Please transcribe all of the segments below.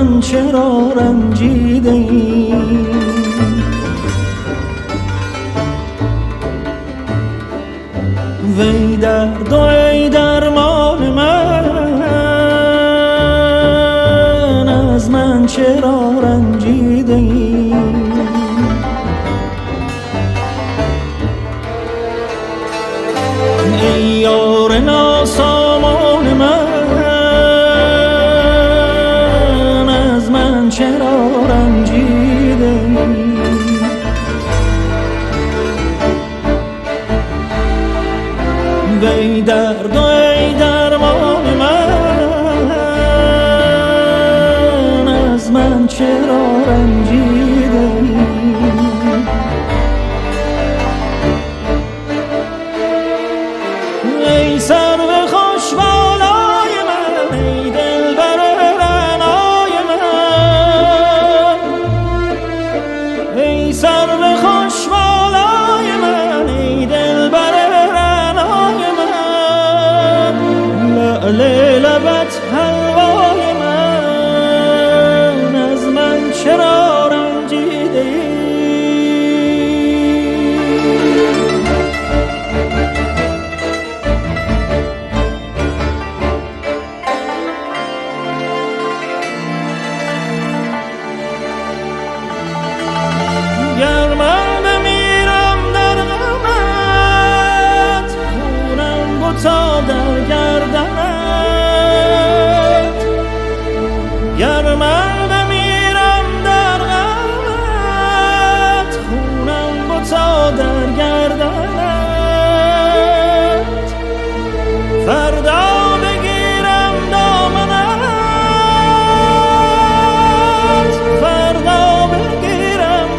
من چرا رنجیده ای؟ وی درد و ای درمان من، از من چرا رنجیده ای؟ ای یار ناسامان من، از من چرا رنجیده ای؟ وی درد و ای درمان من، از من چرا رنجیده ای؟ ای سرو خوش بالای من، ای دلبر رعنای من، ای سرو خوش بالای من، ای دلبر رعنای من، لعل لبت حلوای من، از من چرا رنجیده ای؟ گر من بمیرم در غمت، خونم بتا در گردنت. گر من بمیرم در غمت، خونم بتا در گردنت. فردا بگیرم دامنت، فردا بگیرم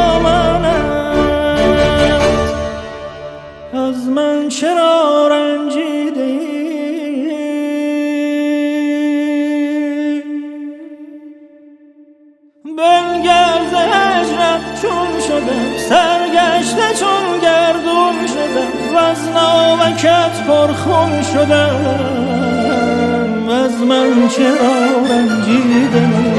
دامنت، از من چرا رنجیده ای؟ بنگر ز هجرت چون شدم، سرگشته چون گردون شدم، وز ناوکت پرخون شدم، از من چرا رنجیده ای؟